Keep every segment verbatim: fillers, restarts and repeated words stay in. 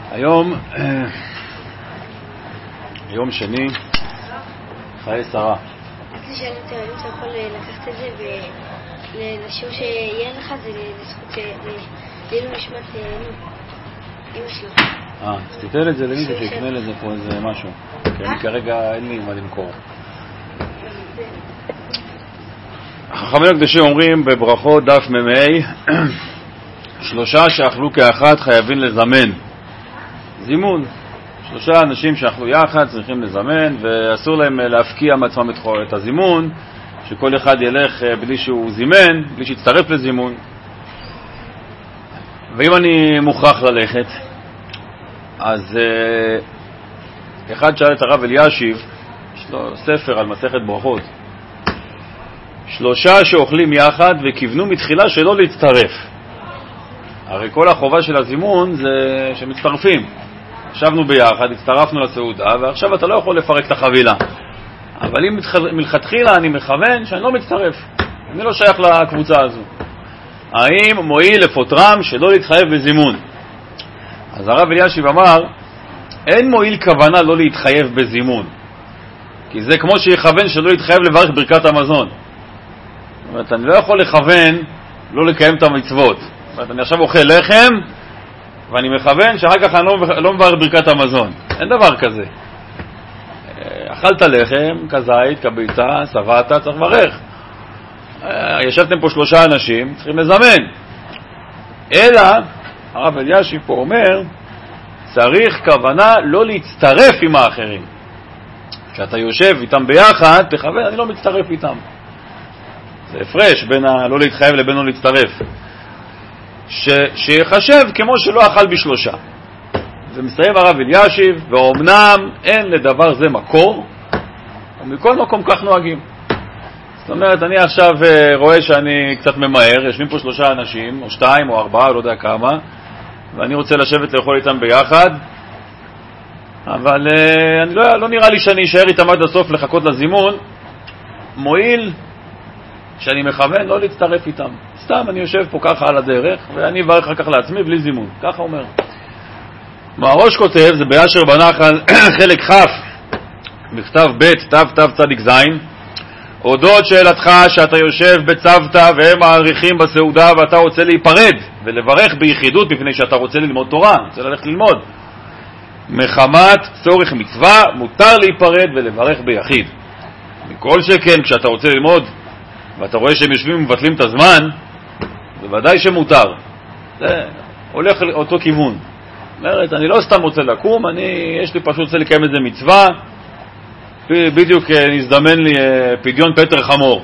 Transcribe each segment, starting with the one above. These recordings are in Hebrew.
היום, יום שני, חיי שרה. רציתי לשאול אם אתה יכול לקחת את זה ולשיעור שיהיה לך, זה לזכות לעילוי נשמת אמא שלו. אה, אז תיתן את זה למישהו שיקנה לזה פה איזה משהו. כי אני כרגע אין לי מה למכור. חכמים הקדושים אומרים בברכות דף ממאי, שלושה שאכלו כאחד חייבים לזמן. זימון. שלושה אנשים שאכלו יחד צריכים לזמן, ואסור להם להפקיע מעצמם את הזימון, שכל אחד ילך בלי שהוא זימן, בלי שיצטרף לזימון. ואם אני מוכרח ללכת, אז אחד שאל את הרב אלישיב, יש לו ספר על מסכת ברכות, שלושה שאוכלים יחד וכיוונו מתחילה שלא להצטרף. הרי כל החובה של הזימון זה שמצטרפים. ישבנו ביחד, הצטרפנו לסעודה, ועכשיו אתה לא יכול לפרק את החבילה. אבל אם מלכתחילה אני מכוון שאני לא מצטרף, אני לא שייך לקבוצה הזו. האם מועיל לפוטרם שלא להתחייב בזימון? אז הרב אלישיב אמר, אין מועיל כוונה לא להתחייב בזימון. כי זה כמו שיכוון שלא להתחייב לברך ברכת המזון. זאת אומרת, אני לא יכול לכוון לא לקיים את המצוות. זאת אומרת, אני עכשיו אוכל לחם, ואני מכוון שאחר כך אני לא, לא מברך ברכת המזון. אין דבר כזה. אכלת לחם, כזית, כביצה, סבעת, צריך לברך. ישבתם פה שלושה אנשים, צריכים לזמן. אלא, הרב אלישיב פה אומר, צריך כוונה לא להצטרף עם האחרים. כשאתה יושב איתם ביחד, תכוון, אני לא מצטרף איתם. זה הפרש בין ה... לא להתחייב לבין לא להצטרף. ש... שיחשב כמו שלא אכל בשלושה. ומסיים הרב אלישיב, ואומנם אין לדבר זה מקור, ומכל מקום כך נוהגים. זאת אומרת, אני עכשיו רואה שאני קצת ממהר, יושבים פה שלושה אנשים, או שתיים, או ארבעה, לא יודע כמה, ואני רוצה לשבת לאכול איתם ביחד, אבל אני לא, לא נראה לי שאני אשאר איתם עד הסוף לחכות לזימון, מועיל שאני מכוון לא להצטרף איתם. סתם אני יושב פה ככה על הדרך, ואני אברך אחר כך לעצמי בלי זימון. ככה אומר. מהראש כותב, זה באשר בנחל, חלק חף, בכתב ב' תו תו צדיק זין, הודות שאלתך שאתה יושב בצוותא והם מעריכים בסעודה ואתה רוצה להיפרד ולברך ביחידות בפני שאתה רוצה ללמוד תורה, רוצה ללכת ללמוד. מחמת צורך מצווה מותר להיפרד ולברך ביחיד. מכל שכן כשאתה רוצה ללמוד ואתה רואה שהם יושבים ומבטלים את הזמן, זה ודאי שמותר. זה הולך לאותו כיוון. אומרת, אני לא סתם רוצה לקום, אני, יש לי פשוט רוצה לקיים איזה מצווה, בדיוק נזדמן לי פדיון פטר חמור.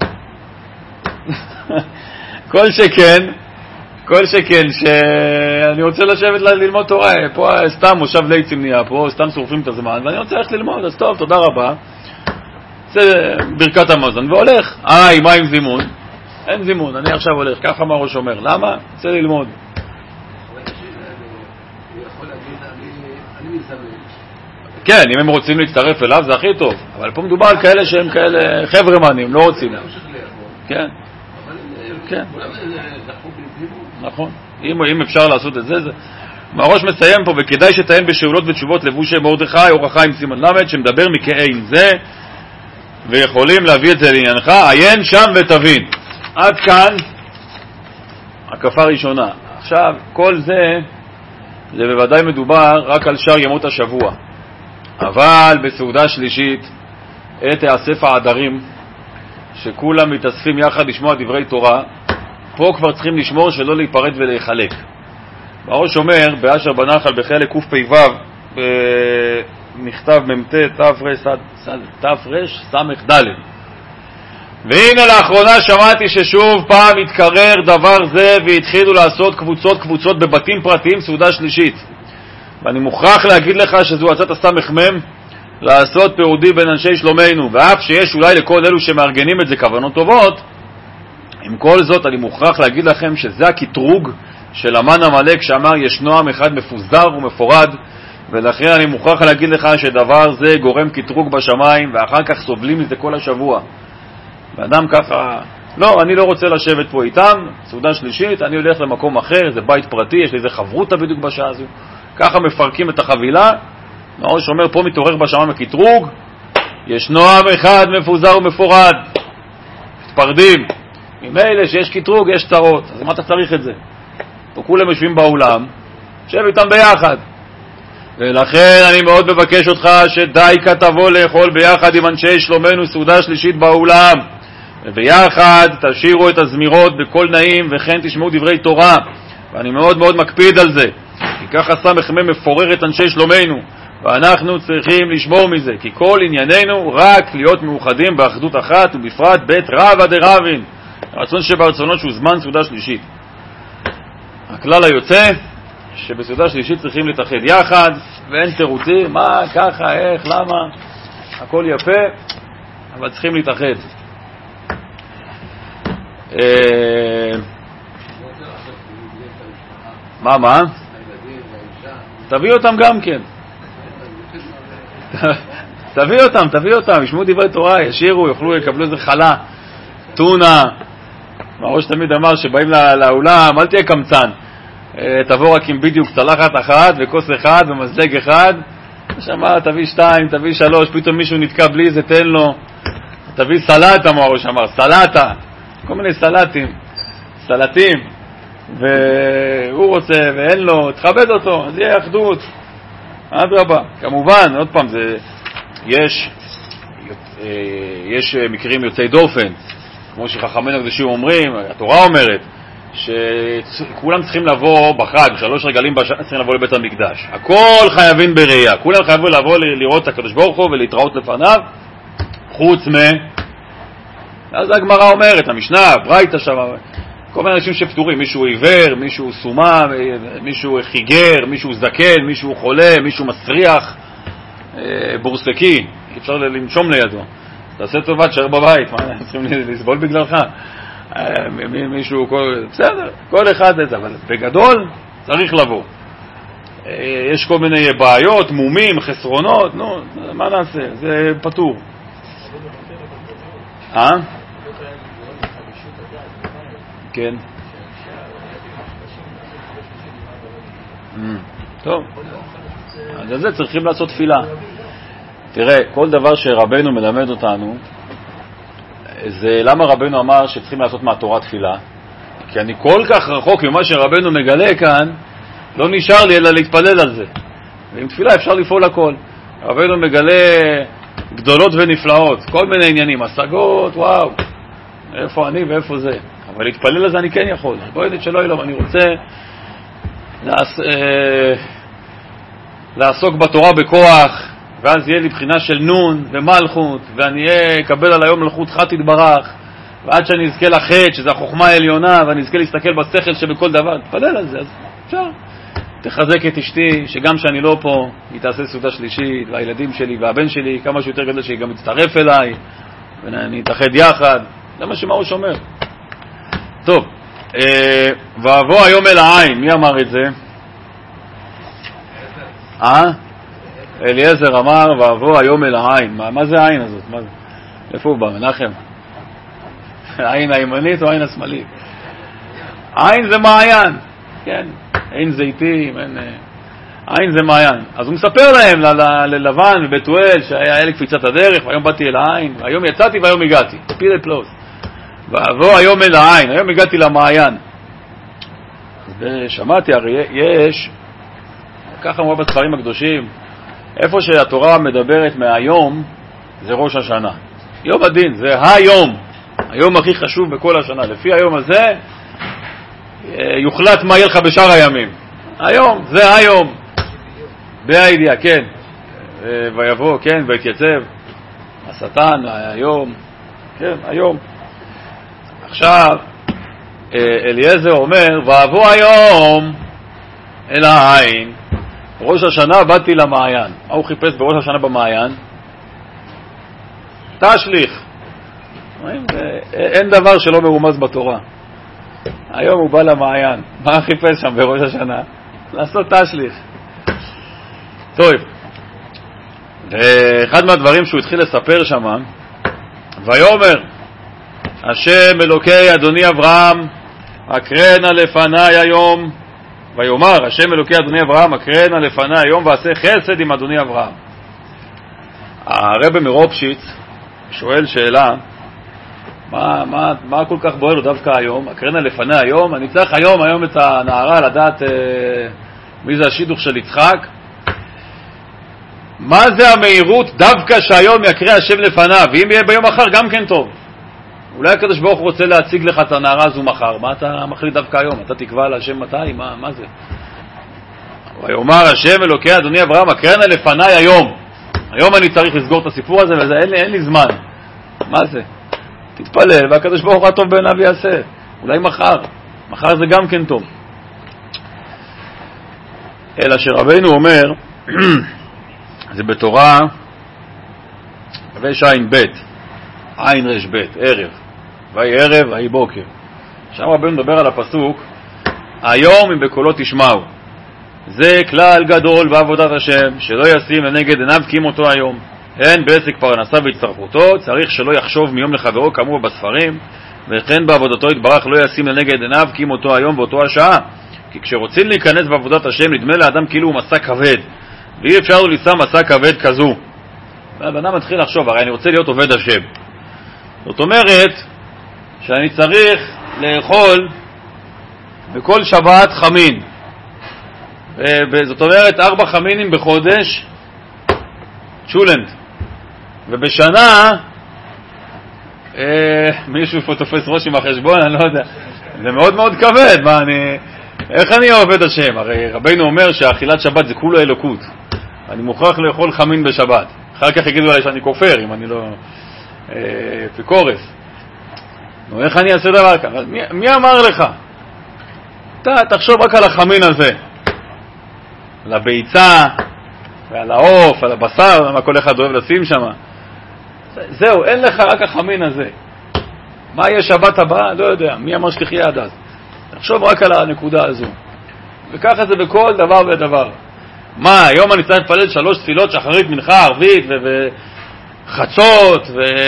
כל שכן, כל שכן שאני רוצה לשבת ללמוד תורה, פה סתם מושב ליצים נהיה פה, סתם שורפים את הזמן, ואני רוצה ללכת ללמוד, אז טוב, תודה רבה. זה ברכת המזון, והולך. אה, מה עם זימון? אין זימון, אני עכשיו הולך, ככה מה ראש אומר. למה? רוצה ללמוד. כן, אם הם רוצים להצטרף אליו זה הכי טוב, אבל פה מדובר על כאלה שהם כאלה חברמנים, לא רוצים. כן. כן. נכון. אם אפשר לעשות את זה, זה... מהראש מסיים פה, וכדאי שתהן בשאלות ותשובות לבושי מרדכי, אור החיים סימן למד, שמדבר מכעין זה, ויכולים להביא את זה לעניינך, עיין שם ותבין. עד כאן הקפה ראשונה. עכשיו, כל זה, זה בוודאי מדובר רק על שאר ימות השבוע. אבל בסעודה שלישית, עת האסף העדרים, שכולם מתאספים יחד לשמוע דברי תורה, פה כבר צריכים לשמור שלא להיפרד ולהיחלק. הראש אומר, באשר בנחל בחלק קפ"ו, במכתב מ"ט תר"ש סמך ד', והנה לאחרונה שמעתי ששוב פעם התקרר דבר זה והתחילו לעשות קבוצות קבוצות בבתים פרטיים סעודה שלישית. ואני מוכרח להגיד לך שזו עצת הסמך מם לעשות פירודי בין אנשי שלומנו, ואף שיש אולי לכל אלו שמארגנים את זה כוונות טובות, עם כל זאת אני מוכרח להגיד לכם שזה הקטרוג של המן המלאק שאמר ישנו עם אחד מפוזר ומפורד, ולכן אני מוכרח להגיד לך שדבר זה גורם קטרוג בשמיים ואחר כך סובלים מזה כל השבוע. ואדם ככה, לא, אני לא רוצה לשבת פה איתם, סעודה שלישית, אני הולך למקום אחר, זה בית פרטי, יש לי איזה חברותה בדיוק בשעה הזו, ככה מפרקים את החבילה. הראש אומר, פה מתעורר בשמיים הקטרוג, ישנו עם אחד מפוזר ומפורד, מתפרדים. ממילא שיש קטרוג יש צרות, אז מה אתה צריך את זה? פה כולם יושבים באולם, שב איתם ביחד. ולכן אני מאוד מבקש אותך שדי כתבוא לאכול ביחד עם אנשי שלומנו סעודה שלישית באולם, וביחד תשירו את הזמירות בכל נעים וכן תשמעו דברי תורה, ואני מאוד מאוד מקפיד על זה, כי ככה סמך מם מפורר את אנשי שלומנו, ואנחנו צריכים לשמור מזה, כי כל ענייננו רק להיות מאוחדים באחדות אחת, ובפרט בית רבא דרבין, הרצון שברצונות שהוא זמן סעודה שלישית. הכלל היוצא שבסעודה שלישית צריכים להתאחד יחד, ואין תירוצים, מה, ככה, איך, למה, הכל יפה, אבל צריכים להתאחד. מה, מה? תביא אותם גם כן. תביא אותם, תביא אותם, ישמעו דברי תורה, ישירו, יאכלו, יקבלו איזה חלה, טונה. הראש תמיד אמר שבאים לאולם, אל תהיה קמצן. תבוא רק עם בדיוק צלחת אחת וכוס אחד ומזלג אחד. שמע, תביא שתיים, תביא שלוש, פתאום מישהו נתקע בלי זה, תן לו. תביא סלטה, מה הראש אמר, סלטה. כל מיני סלטים, סלטים. והוא רוצה ואין לו, תכבד אותו, אז יהיה אחדות. אדרבה. כמובן, עוד פעם, זה, יש, יש מקרים יוצאי דופן. כמו שחכמינו הקדושים אומרים, התורה אומרת, שכולם צריכים לבוא בחג, שלוש רגלים בשנה צריכים לבוא לבית המקדש. הכל חייבים בראייה, כולם חייבים לבוא לראות את הקדוש ברוך הוא ולהתראות לפניו, חוץ מ... אז הגמרא אומרת, המשנה, ברייתא שם, כל מיני אנשים שפטורים, מישהו עיוור, מישהו סומה, מישהו חיגר, מישהו זקן, מישהו חולה, מישהו מסריח, בורסקי, אפשר לנשום לידו. תעשה טובה, תשאר בבית, מה, צריכים לסבול בגללך? מישהו, בסדר, כל אחד את זה, אבל בגדול צריך לבוא. יש כל מיני בעיות, מומים, חסרונות, נו, מה נעשה? זה פטור. אה? כן. טוב. אז זה צריכים לעשות תפילה. תראה, כל דבר שרבנו מלמד אותנו, זה למה רבנו אמר שצריכים לעשות מהתורה תפילה? כי אני כל כך רחוק ממה שרבנו מגלה כאן, לא נשאר לי אלא להתפלל על זה. ועם תפילה אפשר לפעול הכל. רבנו מגלה גדולות ונפלאות, כל מיני עניינים, השגות, וואו, איפה אני ואיפה זה. אבל להתפלל על זה אני כן יכול. בואי נדעת שלא ילום, אני רוצה לעס, אה, לעסוק בתורה בכוח, ואז יהיה לי בחינה של נון ומלכות, ואני אקבל על היום מלכות חת יתברך, ועד שאני אזכה לחטא, שזה החוכמה העליונה, ואני אזכה להסתכל בשכל שבכל דבר, תפלל על זה, אז אפשר. תחזק את אשתי, שגם שאני לא פה, היא תעשה סעודה שלישית, והילדים שלי והבן שלי, כמה שיותר גדול שהיא גם יצטרף אליי, ונתאחד יחד, זה מה שמראש אומר. טוב, אה, ועבור היום אל העין, מי אמר את זה? אה? אליעזר אמר, ועבור היום אל העין. מה, מה זה העין הזאת? מה זה? איפה הוא בא? מנחם? העין הימנית או העין השמאלית? העין זה מעיין. כן, אין זיתים, אין... העין זה מעיין. אז הוא מספר להם, ללבן ובתואל, שהיה לי קפיצת הדרך, והיום באתי אל העין, והיום יצאתי והיום הגעתי. פיל פלוס. ועבור היום אל העין, היום הגעתי למעיין. ושמעתי, הרי יש, ככה אמרו בספרים הקדושים, איפה שהתורה מדברת מהיום, זה ראש השנה. יום הדין, זה היום. היום הכי חשוב בכל השנה. לפי היום הזה, יוחלט מה יהיה לך בשאר הימים. היום, זה היום. בהידיעה, כן. ויבוא, כן, ויתייצב. השטן, היום. כן, היום. עכשיו, אליעזר אומר, ועבור היום אל העין, ראש השנה באתי למעיין. מה הוא חיפש בראש השנה במעיין? תשליך. אין דבר שלא מרומז בתורה. היום הוא בא למעיין. מה חיפש שם בראש השנה? לעשות תשליך. טוב. ואחד מהדברים שהוא התחיל לספר שם, ויאמר השם אלוקי אדוני אברהם, הקרנה לפניי היום ויאמר השם אלוקי אדוני אברהם, הקרנה לפני היום ועשה חסד עם אדוני אברהם. הרב מרופשיץ שואל שאלה, מה, מה, מה כל כך בוער לו דווקא היום? הקרנה לפני היום, אני צריך היום היום את הנערה לדעת אה, מי זה השידוך של יצחק. מה זה המהירות דווקא שהיום יקרא השם לפניו, ואם יהיה ביום אחר גם כן טוב. אולי הקדוש ברוך הוא רוצה להציג לך את הנערה הזו מחר, מה אתה מחליט דווקא היום? אתה תקבע על השם מתי? מה, מה זה? ויאמר השם אלוקי אדוני אברהם, הקרנה לפני היום. היום אני צריך לסגור את הסיפור הזה, וזה, אין לי, אין לי זמן. מה זה? תתפלל, והקדוש ברוך הוא הטוב בעיניו יעשה. אולי מחר. מחר זה גם כן טוב. אלא שרבנו אומר, זה בתורה, ויש עין בית, עין רש בית, ערב. ויהי ערב, ויהי בוקר. שם רבנו מדבר על הפסוק, היום אם בקולו תשמעו. זה כלל גדול בעבודת השם, שלא ישים לנגד עיניו כי מותו היום. הן בעסק פרנסה והצטרכותו, צריך שלא יחשוב מיום לחברו כאמור בספרים, וכן בעבודתו יתברך לא ישים לנגד עיניו כי מותו היום באותו השעה. כי כשרוצים להיכנס בעבודת השם, נדמה לאדם כאילו הוא מסע כבד, ואי אפשר לישא מסע כבד כזו. והאדם מתחיל לחשוב, הרי אני רוצה להיות עובד השם. זאת אומרת שאני צריך לאכול בכל שבת חמין. זאת אומרת ארבע חמינים בחודש צ'ולנט, ובשנה אה, מישהו פה תופס ראש עם החשבון, אני לא יודע, זה מאוד מאוד כבד. מה אני, איך אני עובד השם? הרי רבינו אומר שאכילת שבת זה כולו אלוקות, אני מוכרח לאכול חמין בשבת. אחר כך יגידו עליי שאני כופר אם אני לא אה, פיקורס. נו, איך אני אעשה דבר ככה? מי, מי אמר לך? אתה תחשוב רק על החמין הזה, על הביצה ועל העוף, על הבשר, מה כל אחד אוהב לשים שם. זהו, אין לך רק החמין הזה. מה יהיה שבת הבאה? לא יודע. מי אמר שתחיה עד אז? תחשוב רק על הנקודה הזו. וככה זה בכל דבר ודבר. מה, היום אני צריך לפלל שלוש תפילות, שחרית, מנחה, ערבית וחצות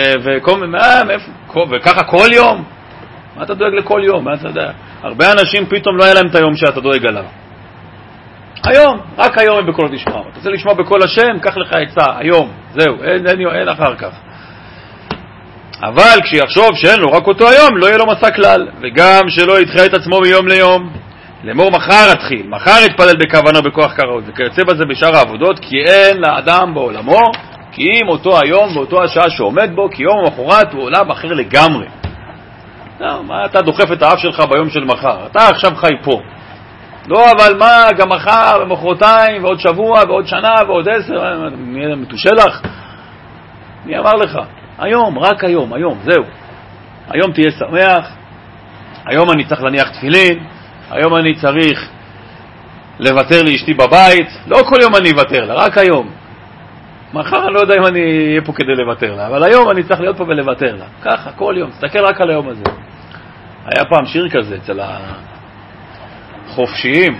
וככה כל יום? מה אתה דואג לכל יום? מה אתה יודע? הרבה אנשים פתאום לא היה להם את היום שאתה דואג עליו. היום, רק היום הם בקולו תשמע. אתה רוצה לשמוע בקול השם, קח לך עצה, היום, זהו, אין, אין, אין אחר כך. אבל כשיחשוב שאין לו רק אותו היום, לא יהיה לו מסע כלל, וגם שלא ידחה את עצמו מיום ליום. לאמור מחר התחיל, מחר יתפלל בכוונה בכוח כראוי, וכיוצא בזה בשאר העבודות, כי אין לאדם בעולמו, כי אם אותו היום ואותו השעה שעומד בו, כי יום המחרת הוא עולם אחר לגמרי. לא, מה אתה דוחף את האף שלך ביום של מחר? אתה עכשיו חי פה. לא, אבל מה, גם מחר ומחרתיים ועוד שבוע ועוד שנה ועוד עשר, נהיה מתושלח? מי אמר לך? היום, רק היום, היום, זהו. היום תהיה שמח, היום אני צריך להניח תפילין, היום אני צריך לוותר לאשתי בבית, לא כל יום אני אוותר לה, רק היום. מחר אני לא יודע אם אני אהיה פה כדי לוותר לה, אבל היום אני צריך להיות פה ולוותר לה. ככה, כל יום, תסתכל רק על היום הזה. היה פעם שיר כזה אצל החופשיים.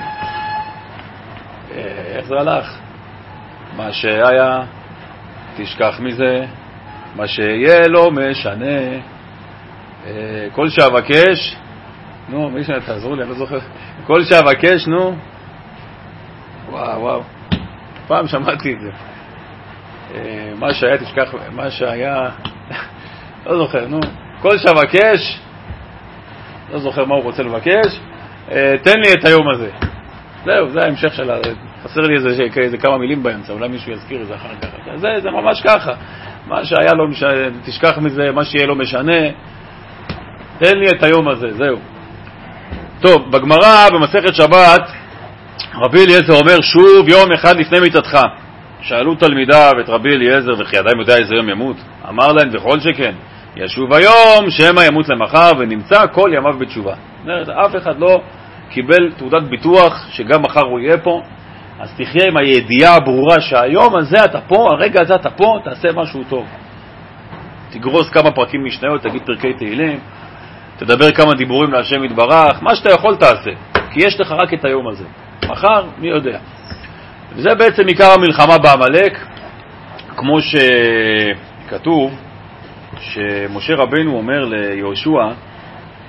איך זה הלך? מה שהיה, תשכח מזה, מה שיהיה לא משנה. כל שאבקש, נו, מי שנה, תעזרו לי, אני לא זוכר. כל שאבקש, נו. וואו, וואו. פעם שמעתי את זה. מה שהיה, תשכח, מה שהיה, לא זוכר, נו. כל שאבקש, לא זוכר מה הוא רוצה לבקש, תן לי את היום הזה. זהו, זה ההמשך שלה. חסר לי איזה, איזה כמה מילים באמצע, אולי מישהו יזכיר את זה אחר כך. זה, זה ממש ככה. מה שהיה לא משנה, תשכח מזה, מה שיהיה לא משנה. תן לי את היום הזה, זהו. טוב, בגמרא, במסכת שבת, רבי אליעזר אומר, שוב יום אחד לפני מיתתך. שאלו תלמידיו את רבי אליעזר, וכי עדיין יודע איזה יום ימות? אמר להם, וכל שכן, ישוב היום, שמא ימות למחר, ונמצא כל ימיו בתשובה. אומרת, אף אחד לא קיבל תעודת ביטוח שגם מחר הוא יהיה פה, אז תחיה עם הידיעה הברורה שהיום הזה אתה פה, הרגע הזה אתה פה, תעשה משהו טוב. תגרוס כמה פרקים משניות, תגיד פרקי תהילים, תדבר כמה דיבורים להשם יתברך, מה שאתה יכול תעשה, כי יש לך רק את היום הזה. מחר, מי יודע. וזה בעצם עיקר המלחמה בעמלק, כמו שכתוב, שמשה רבנו אומר ליהושע,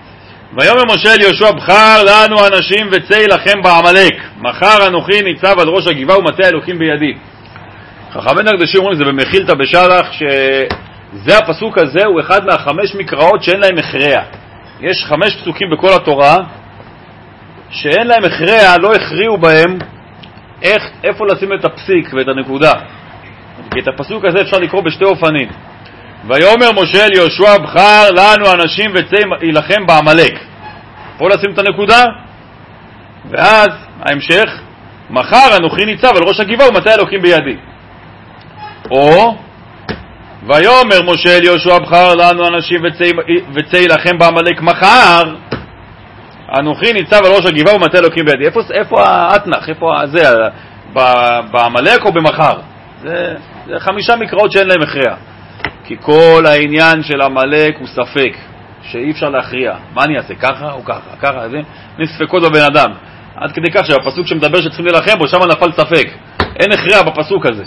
ויאמר משה אל יהושע, בחר לנו אנשים וצא לכם בעמלק, מחר אנוכי ניצב על ראש הגבעה ומטה אלוקים בידי. חכמינו הקדושים אומרים, זה במחילתא בשלח, שזה הפסוק הזה הוא אחד מהחמש מקראות שאין להם הכרע. יש חמש פסוקים בכל התורה שאין להם הכרע, לא הכריעו בהם איך, איפה לשים את הפסיק ואת הנקודה. כי את הפסוק הזה אפשר לקרוא בשתי אופנים. ויאמר משה אל יהושע, בחר לנו אנשים וצא לכם בעמלק. פה לשים את הנקודה, ואז ההמשך, מחר אנוכי ניצב על ראש הגבעה ומטה אלוקים בידי. או ויאמר משה אל יהושע, בחר לנו אנשים וצא, וצא לכם בעמלק, מחר אנוכי ניצב על ראש הגבעה ומטה אלוקים בידי. איפה, איפה האתנך? איפה זה? בעמלק או במחר? זה, זה חמישה מקראות שאין להם הכרע. כי כל העניין של עמלק הוא ספק, שאי אפשר להכריע. מה אני אעשה? ככה או ככה? ככה, זה נספקות בבן אדם. עד כדי כך שהפסוק שמדבר שצריכים ללחם בו, שם נפל ספק. אין הכרע בפסוק הזה.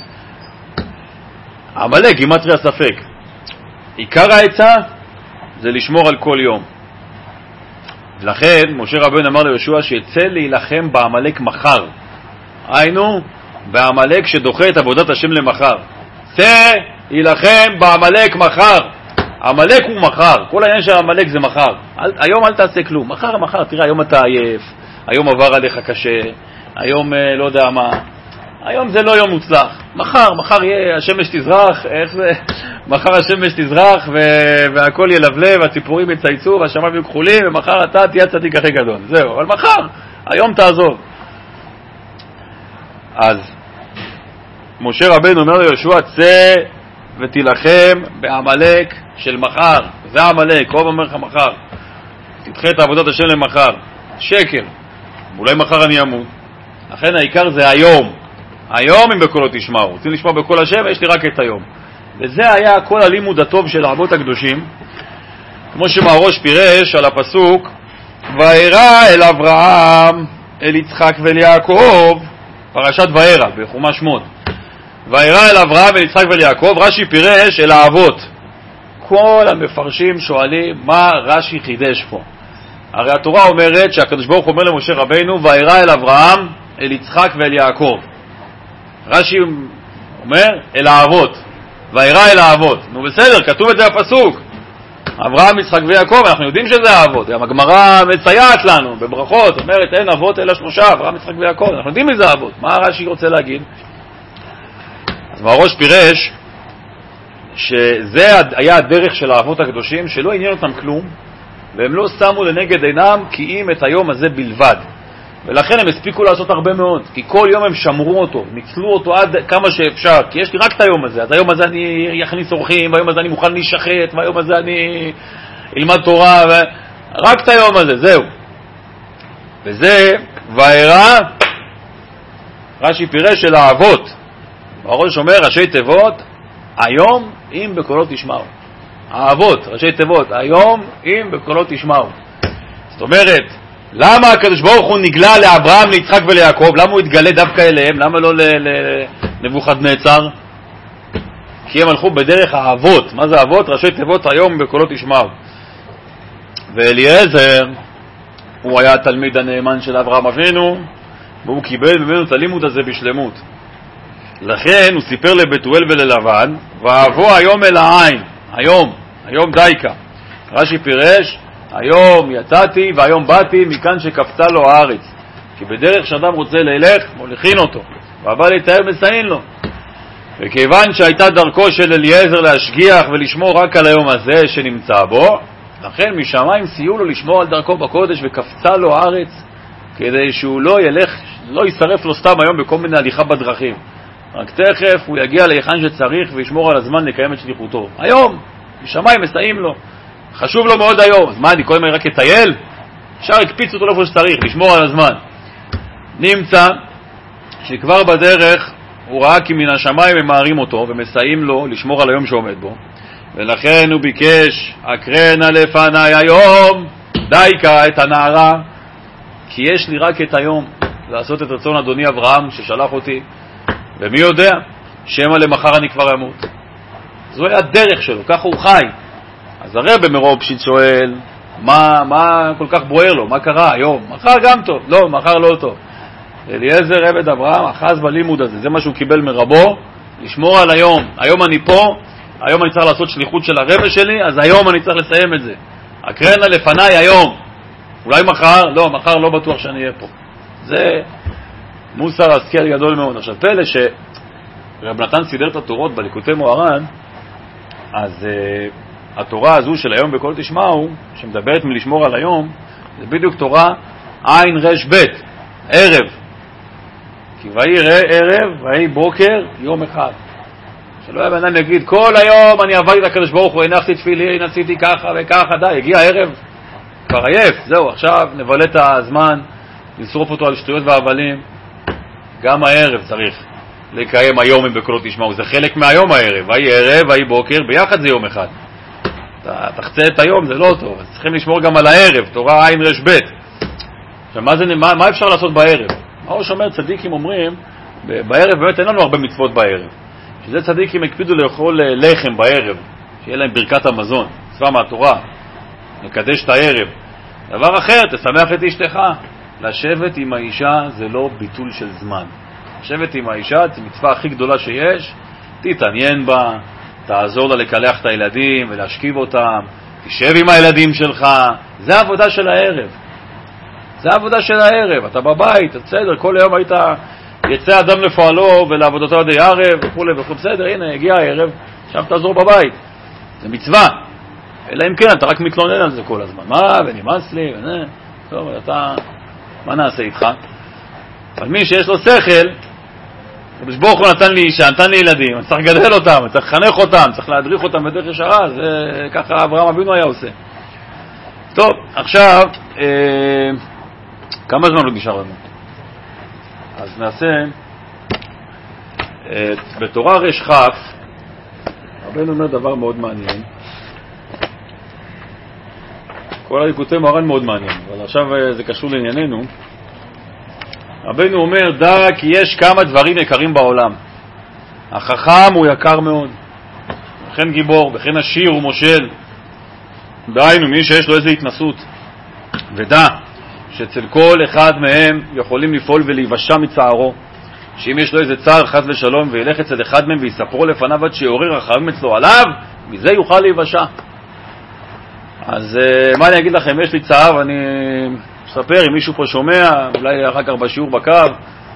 עמלק, גימטריה ספק. עיקר העצה זה לשמור על כל יום. ולכן משה רבנו אמר ליהושע שיצא להילחם בעמלק מחר. היינו, בעמלק שדוחה את עבודת השם למחר. צא להילחם בעמלק מחר. עמלק הוא מחר. כל העניין של עמלק זה מחר. אל, היום אל תעשה כלום. מחר, מחר. תראה, היום אתה עייף. היום עבר עליך קשה. היום לא יודע מה. היום זה לא יום מוצלח. מחר, מחר יהיה, השמש תזרח, איך זה? מחר השמש תזרח והכל ילבלב, הציפורים יצייצו והשמיים יהיו כחולים, ומחר אתה תהיה צדיק הכי גדול. זהו, אבל מחר, היום תעזוב. אז משה רבנו אומר ליהושע, צא ותילחם בעמלק של מחר. זה עמלק, רוב אומר לך מחר. תדחה את עבודת השם למחר. שקר. אולי מחר אני אמות. לכן העיקר זה היום. היום אם בקולו תשמעו. רוצים לשמוע בקול השם, יש לי רק את היום. וזה היה כל הלימוד הטוב של האבות הקדושים. כמו שמהראש פירש על הפסוק, וירא אל אברהם, אל יצחק ואל יעקב, פרשת וירא, בחומש שמות. וירא אל אברהם, אל יצחק ואל יעקב, רש"י פירש אל האבות. כל המפרשים שואלים, מה רש"י חידש פה? הרי התורה אומרת שהקדוש ברוך הוא אומר למשה רבינו, וירא אל אברהם, אל יצחק ואל יעקב. רש"י אומר, אל האבות. וירא אל האבות. נו בסדר, כתוב את זה הפסוק. אברהם, יצחק ויעקב, אנחנו יודעים שזה האבות. הגמרא מסייעת לנו בברכות, אומרת אין אבות אלא שלושה, אברהם, יצחק ויעקב. אנחנו יודעים מזה האבות. מה רש"י רוצה להגיד? אז מהראש פירש שזה היה הדרך של האבות הקדושים, שלא עניין אותם כלום, והם לא שמו לנגד עינם כי אם את היום הזה בלבד. ולכן הם הספיקו לעשות הרבה מאוד, כי כל יום הם שמרו אותו, ניצלו אותו עד כמה שאפשר, כי יש לי רק את היום הזה, אז היום הזה אני אכניס אורחים, והיום הזה אני מוכן להישחט, והיום הזה אני אלמד תורה, ו... רק את היום הזה, זהו. וזה, וירא, רש"י פירש של האבות, הראש אומר, ראשי תיבות, היום אם בקולו תשמעו. האבות, ראשי תיבות, היום אם בקולו תשמעו. זאת אומרת, למה הקדוש ברוך הוא נגלה לאברהם, ליצחק וליעקב? למה הוא התגלה דווקא אליהם? למה לא לנבוכדנצר? כי הם הלכו בדרך האבות. מה זה אבות? ראשי תיבות היום בקולו תשמעו. ואליעזר, הוא היה התלמיד הנאמן של אברהם אבינו, והוא קיבל ממנו את הלימוד הזה בשלמות. לכן הוא סיפר לבתואל וללבן, ואבוא היום אל העין. היום, היום דייקה. רש"י פירש, היום יצאתי והיום באתי מכאן שקפצה לו הארץ. כי בדרך שאדם רוצה ללך, מוליכין אותו, והבא להתאר מסעין לו. וכיוון שהייתה דרכו של אליעזר להשגיח ולשמור רק על היום הזה שנמצא בו, לכן משמיים סייעו לו לשמור על דרכו בקודש וקפצה לו הארץ, כדי שהוא לא ילך, לא ישרף לו סתם היום בכל מיני הליכה בדרכים. רק תכף הוא יגיע להיכן שצריך וישמור על הזמן לקיים את שליחותו. היום, משמיים מסייעים לו. חשוב לו מאוד היום. אז מה, אני קודם רק אטייל? אפשר הקפיץ אותו לאיפה שצריך, לשמור על הזמן. נמצא שכבר בדרך הוא ראה כי מן השמיים הם מערים אותו ומסייעים לו לשמור על היום שעומד בו. ולכן הוא ביקש, אקרנה לפניי היום, דייקה את הנערה, כי יש לי רק את היום לעשות את רצון אדוני אברהם ששלח אותי, ומי יודע, שמה למחר אני כבר אמות. זו היה הדרך שלו, ככה הוא חי. אז הרב במרוב פשיט שואל, מה, מה כל כך בוער לו? מה קרה היום? מחר גם טוב. לא, מחר לא טוב. אליעזר עבד אברהם אחז בלימוד הזה, זה מה שהוא קיבל מרבו, לשמור על היום. היום אני פה, היום אני צריך לעשות שליחות של הרבא שלי, אז היום אני צריך לסיים את זה. הקרנה לפניי היום. אולי מחר? לא, מחר לא בטוח שאני אהיה פה. זה מוסר השכל גדול מאוד. עכשיו פלא שרב נתן סידר את התורות בליקוטי מוהר"ן, אז uh, התורה הזו של היום בכל תשמעו, שמדברת מלשמור על היום, זה בדיוק תורה עין רש בית, ערב. כי ויהי ערב, ויהי בוקר, יום אחד. שלא היה בן אדם להגיד, כל היום אני עבדתי לקדוש ברוך הוא, הנחתי תפילין, עשיתי ככה וככה, די, הגיע הערב, כבר עייף, זהו, עכשיו נבלה את הזמן, לשרוף אותו על שטויות והבלים. גם הערב צריך לקיים היום בקולות תשמעו, זה חלק מהיום הערב, ויהי ערב, ויהי בוקר, ביחד זה יום אחד. אתה תחצה את היום, זה לא טוב, אז צריכים לשמור גם על הערב, תורה עין רש בית. עכשיו, מה, זה, מה, מה אפשר לעשות בערב? הראש אומר, צדיקים אומרים, בערב באמת אין לנו הרבה מצוות בערב. שזה צדיקים הקפידו לאכול לחם בערב, שיהיה להם ברכת המזון, מצווה מהתורה, לקדש את הערב. דבר אחר, תשמח את אשתך. לשבת עם האישה זה לא ביטול של זמן. לשבת עם האישה זה מצווה הכי גדולה שיש, תתעניין בה, תעזור לה לקלח את הילדים ולהשכיב אותם, תשב עם הילדים שלך, זה העבודה של הערב. זה העבודה של הערב, אתה בבית, בסדר, כל היום היית יצא אדם לפועלו ולעבודתו עדי ערב וכו' וכו', בסדר, הנה, הגיע הערב, עכשיו תעזור בבית. זה מצווה. אלא אם כן, אתה רק מתלונן על זה כל הזמן. מה, ונמאס לי, וזה, טוב, אתה, מה נעשה איתך? אבל מי שיש לו שכל, הקדוש ברוך הוא נתן לי אישה, נתן לי ילדים, אני צריך לגדל אותם, אני צריך לחנך אותם, צריך להדריך אותם בדרך ישרה, זה ככה אברהם אבינו היה עושה. טוב, עכשיו, אה, כמה זמן עוד נשאר לנו? אז נעשה, אה, בתורה רש כף, רבנו אומר דבר מאוד מעניין. כל הליקוטי מוהר"ן מאוד מעניין, אבל עכשיו זה קשור לענייננו. רבנו אומר, דע כי יש כמה דברים יקרים בעולם. החכם הוא יקר מאוד, וכן גיבור, וכן עשיר ומושל. דהיינו, מי שיש לו איזו התנסות. ודע שאצל כל אחד מהם יכולים לפעול ולהיוושע מצערו. שאם יש לו איזה צער חס ושלום וילך אצל אחד מהם ויספרו לפניו עד שיעורר רחמים אצלו עליו, מזה יוכל להיוושע. אז מה אני אגיד לכם, יש לי צער ואני אספר אם מישהו פה שומע, אולי אחר כך בשיעור בקו,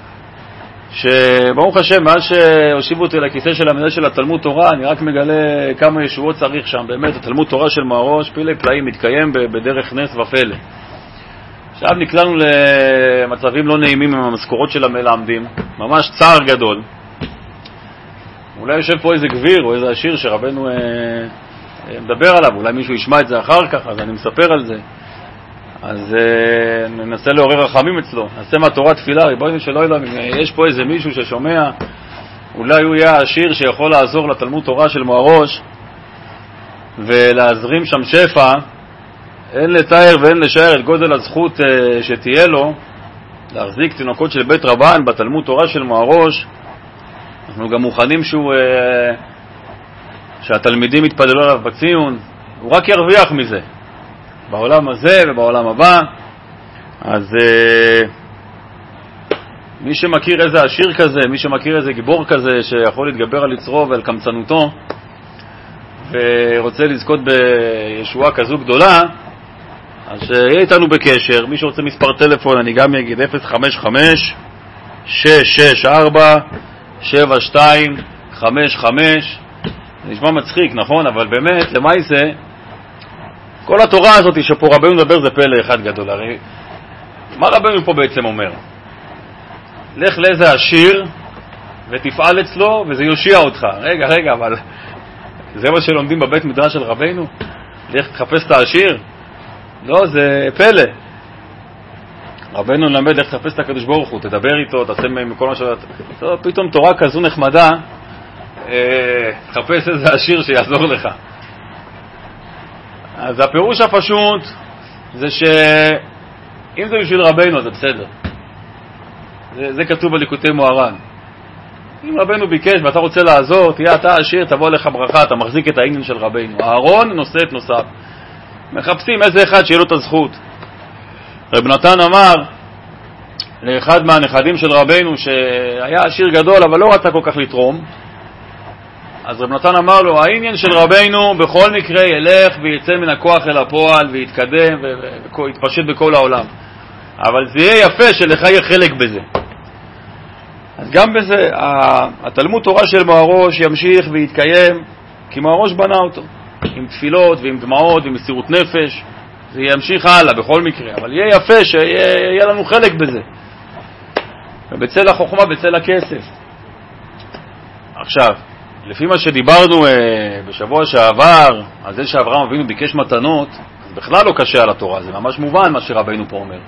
שברוך השם, מאז שהושיבו אותי לכיסא של המנהל של התלמוד תורה, אני רק מגלה כמה ישועות צריך שם. באמת, התלמוד תורה של מהראש, פילי פלאים, מתקיים בדרך נס ופלא. עכשיו נקלענו למצבים לא נעימים עם המשכורות של המלמדים, ממש צער גדול. אולי יושב פה איזה גביר או איזה עשיר שרבנו אה, אה, מדבר עליו, אולי מישהו ישמע את זה אחר כך, אז אני מספר על זה. אז אה, ננסה לעורר רחמים אצלו, נעשה מהתורה תפילה, ריבונו של עולם, יש פה איזה מישהו ששומע, אולי הוא יהיה העשיר שיכול לעזור לתלמוד תורה של מהראש ולהזרים שם שפע. אין לתאר ואין לשער את גודל הזכות uh, שתהיה לו להחזיק תינוקות של בית רבן בתלמוד תורה של מהראש. אנחנו גם מוכנים שהוא, uh, שהתלמידים יתפללו עליו בציון, הוא רק ירוויח מזה בעולם הזה ובעולם הבא. אז uh, מי שמכיר איזה עשיר כזה, מי שמכיר איזה גיבור כזה שיכול להתגבר על יצרו ועל קמצנותו ורוצה לזכות בישועה כזו גדולה, אז שיהיה איתנו בקשר. מי שרוצה מספר טלפון אני גם אגיד אפס חמש חמש שש שש ארבע שבע שתיים חמש חמש. נשמע מצחיק, נכון? אבל באמת, למעשה, כל התורה הזאת שפה רבנו מדבר זה פלא אחד גדול. הרי מה רבנו פה בעצם אומר? לך לאיזה עשיר ותפעל אצלו וזה יושיע אותך. רגע, רגע, אבל זה מה שלומדים בבית מדרש של רבנו? לך תחפש את העשיר? לא, זה פלא. רבנו למד איך תחפש את הקדוש ברוך הוא, תדבר איתו, תעשה מכל מה שאתה... פתאום תורה כזו נחמדה, תחפש איזה עשיר שיעזור לך. אז הפירוש הפשוט זה שאם זה בשביל רבנו, זה בסדר. זה, זה כתוב בליקוטי מוהר"ן. אם רבנו ביקש ואתה רוצה לעזור, תהיה אתה עשיר, תבוא לך ברכה, אתה מחזיק את העניין של רבנו. אהרון נושא את נוסף. מחפשים איזה אחד שיהיה לו את הזכות. רב נתן אמר לאחד מהנכדים של רבנו שהיה עשיר גדול אבל לא רצה כל כך לתרום, אז רב נתן אמר לו, העניין של רבנו בכל מקרה ילך ויצא מן הכוח אל הפועל ויתקדם ויתפשט בכל העולם, אבל זה יהיה יפה שלך יהיה חלק בזה. אז גם בזה התלמוד תורה של מהראש ימשיך ויתקיים, כי מהראש בנה אותו עם תפילות ועם דמעות ועם מסירות נפש, זה ימשיך הלאה בכל מקרה, אבל יהיה יפה שיהיה לנו חלק בזה, ובצל החוכמה בצל הכסף. עכשיו, לפי מה שדיברנו אה, בשבוע שעבר על זה שאברהם אבינו ביקש מתנות, אז בכלל לא קשה על התורה, זה ממש מובן מה שרבינו פה אומר.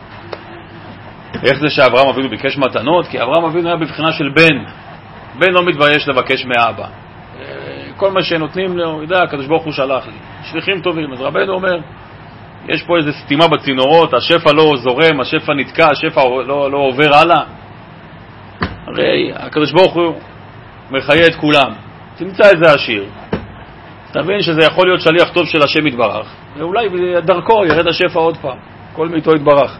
איך זה שאברהם אבינו ביקש מתנות? כי אברהם אבינו היה בבחינה של בן. בן לא מתבייש לבקש מאבא. כל מה שנותנים לו, יודע, הקדוש ברוך הוא שלח לי. שליחים טובים. אז רבינו אומר, יש פה איזו סתימה בצינורות, השפע לא זורם, השפע נתקע, השפע לא, לא עובר הלאה. הרי הקדוש ברוך הוא מחיה את כולם. תמצא איזה עשיר. תבין שזה יכול להיות שליח טוב של השם יתברך, ואולי דרכו ירד השפע עוד פעם. כל מיתו יתברך.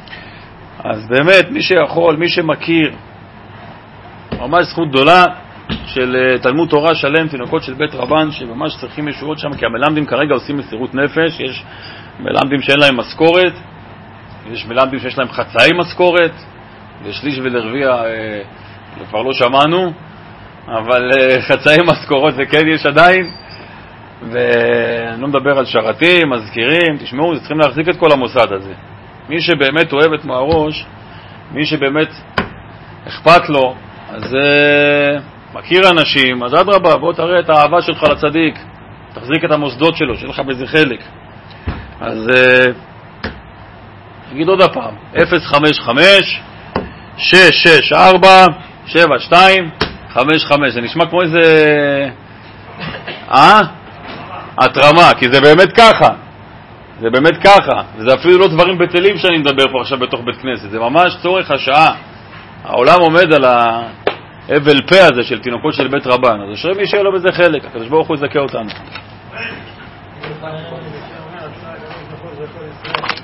אז באמת, מי שיכול, מי שמכיר, ממש זכות גדולה של תלמוד תורה שלם, תינוקות של בית רבן, שממש צריכים ישועות שם, כי המלמדים כרגע עושים מסירות נפש, יש מלמדים שאין להם משכורת, יש מלמדים שיש להם חצאי משכורת, לשליש ולרביע כבר לא שמענו, אבל חצאי משכורות זה כן יש עדיין, ואני לא מדבר על שרתים, מזכירים, תשמעו, צריכים להחזיק את כל המוסד הזה. מי שבאמת אוהב את מהראש, מי שבאמת אכפת לו, אז uh, מכיר אנשים, אז אדרבה, בוא תראה את האהבה שלך לצדיק, תחזיק את המוסדות שלו, שלך בזה חלק. אז uh, נגיד עוד הפעם, אפס חמש חמש שש שש ארבע שבע שתיים חמש חמש, זה נשמע כמו איזה אה? התרמה, כי זה באמת ככה. זה באמת ככה, וזה אפילו לא דברים בטלים שאני מדבר פה עכשיו בתוך בית כנסת, זה ממש צורך השעה. העולם עומד על האבל פה הזה של תינוקות של בית רבן, אז אשרי מי שיהיה לו בזה חלק, הקדוש ברוך הוא יזכה אותנו.